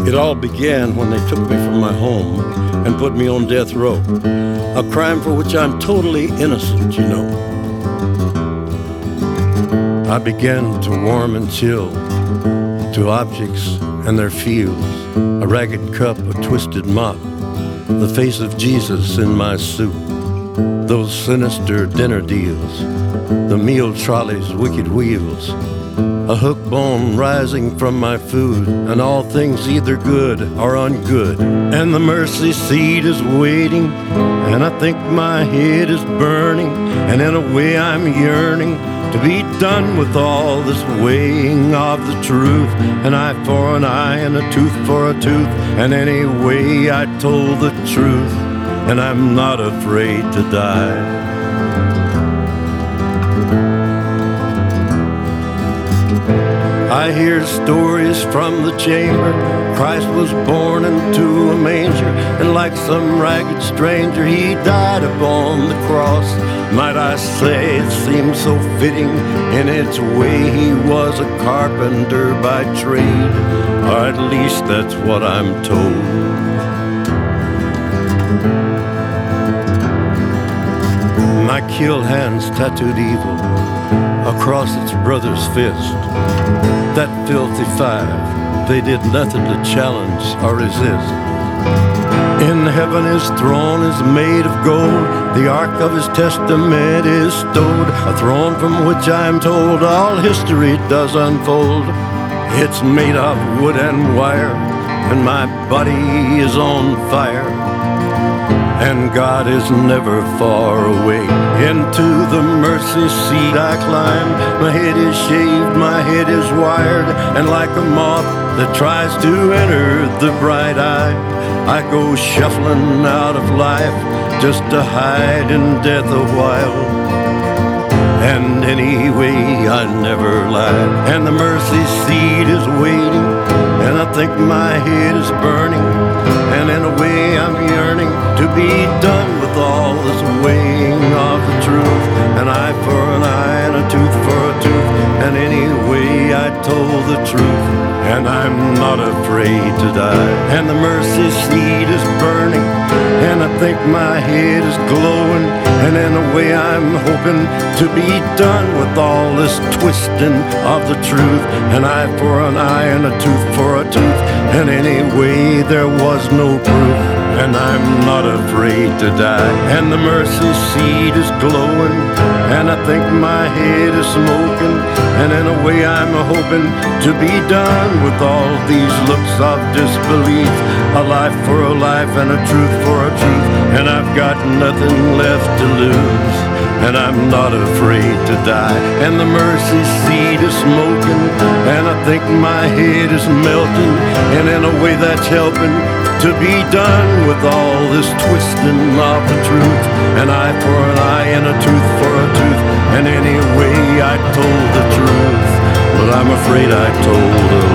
It all began when they took me from my home and put me on death row, a crime for which I'm totally innocent, you know. I began to warm and chill to objects and their feels, a ragged cup, a twisted mop, the face of Jesus in my soup, those sinister dinner deals, the meal trolley's wicked wheels, a hook bone rising from my food, and all things either good or ungood. And the mercy seat is waiting, and I think my head is burning, and in a way I'm yearning to be done with all this weighing of the truth. An eye for an eye and a tooth for a tooth, and anyway I told the truth, and I'm not afraid to die. I hear stories from the chamber. Christ was born into a manger, and like some ragged stranger he died upon the cross. Might I say it seems so fitting in its way. He was a carpenter by trade, or at least that's what I'm told. My kill hands tattooed evil across its brother's fist. That filthy five, they did nothing to challenge or resist. In heaven his throne is made of gold, the ark of his testament is stowed, a throne from which I am told all history does unfold. It's made of wood and wire, and my body is on fire, and God is never far away. Into the mercy seat I climb, my head is shaved, my head is wired, and like a moth that tries to enter the bright eye, I go shuffling out of life just to hide in death a while. And anyway I never lied, and the mercy seat is waiting, and I think my head is burning, and in a way I'm yearning to be done with all this weighing of the truth. An eye for an eye and a tooth for a tooth, and anyway I told the truth, and I'm not afraid to die. And the mercy seat is burning, and I think my head is glowing, and in a way I'm hoping to be done with all this twisting of the truth. An eye for an eye and a tooth for a tooth, and anyway there was no proof, and I'm not afraid to die. And the mercy seat is glowing, and I think my head is smoking, and in a way I'm hoping to be done with all these looks of disbelief. A life for a life and a truth for a truth, and I've got nothing left to lose, and I'm not afraid to die. And the mercy seat is smoking, and I think my head is melting, and in a way that's helping to be done with all this twisting of the truth. An eye for an eye and a tooth for a tooth, and anyway I told the truth, but I'm afraid I told a